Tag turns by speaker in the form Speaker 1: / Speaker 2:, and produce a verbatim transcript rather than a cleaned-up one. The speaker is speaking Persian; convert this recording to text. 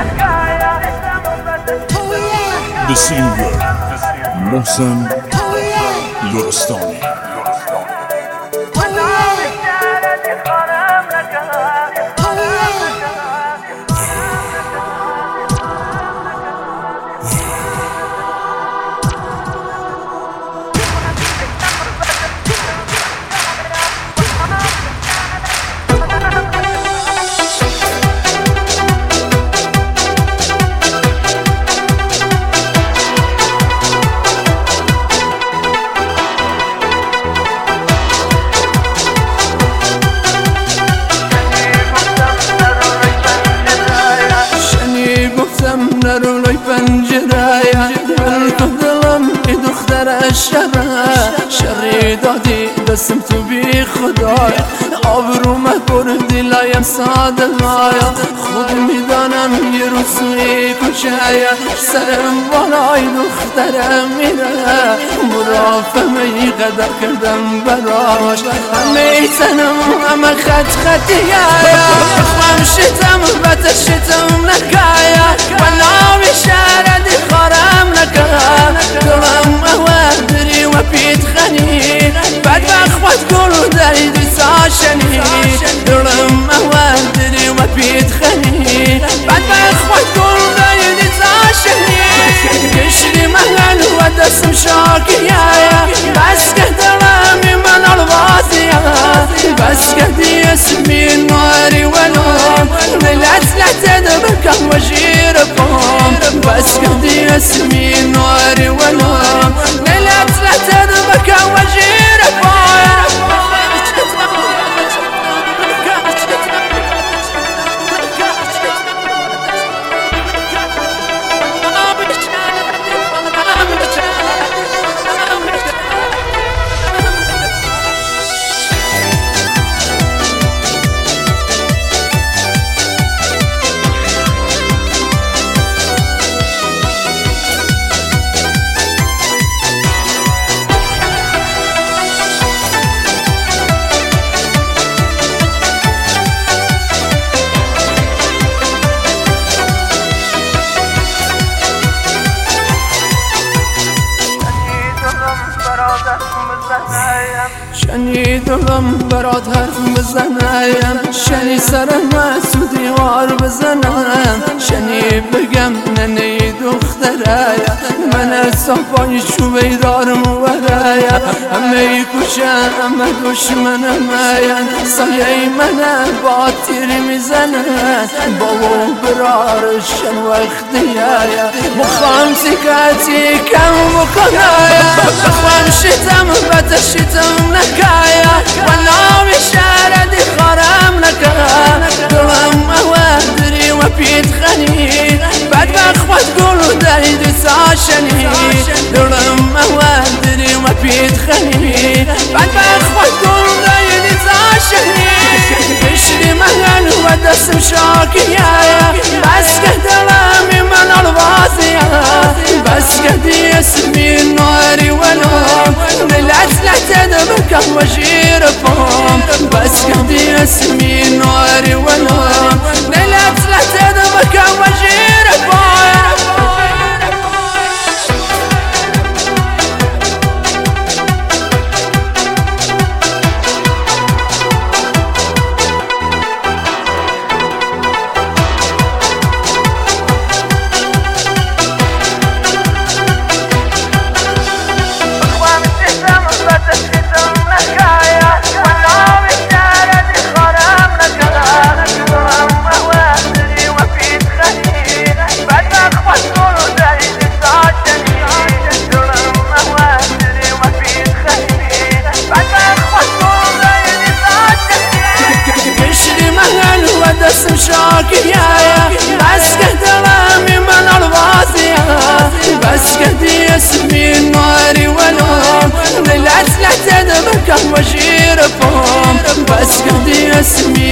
Speaker 1: The singer محسن لرستانی.
Speaker 2: نرو لای پنجره من تو دلم ای دختر شره شری دادی دستم تو بی خدای آبرو مکردی لایم ساده لایا خود میدانم یه روز سوی کشه سرم بالای دخترم میره مرافمه ای قدر کردم براش همه تنم همه خط خطیه خم شتم بته شتم نکایا و ناوی شهر دی خارم نکا دلم اوه دری و پیت خنی بد بخوت گلو داری دی ساشنی دلم اوه دری و پیت خنی بد بخوت گلو داری دی ساشنی کشری محل و دستم شاکیه بس که دلمی من الوازیه بس که دی اسمی ناری ولوم ملت لتد بکم و جیرکم بس که دی اسمی ناری ولوم ملت لتد بکم و جیرکم شنی دلم برات حرف بزنم شنی سرم تو دیوار بزنم شنی بگم ننه دختره من صفای چوبه دارم وره همه کشه همه دشمنم سایه من با تیر میزنه بابا برارشن وقتیه مخوام سکتی کم بکنه بخوام شتم بته شتم نکایا و ناوی شهر دی خارم نکا دلم اوه دری و پیت خنی بد بخوت گلو داری دی ساشنی دلم اوه دری و پیت خنی بد بخوت گلو داری دی ساشنی کشری محل و دستم شاکیه بس که دلمی من الوازیه بس که دی اسمی ناری ولوم ملت لتد بکم و جیرکم بس که دی اسمی ناری ولوم ملت لتد بکم و جیرکم دستم شاکیه بس که دلمی من الوازیه بس که دی اسمی ناری ولوم ملت لتد بکم و جیرکم بس که دی اسمی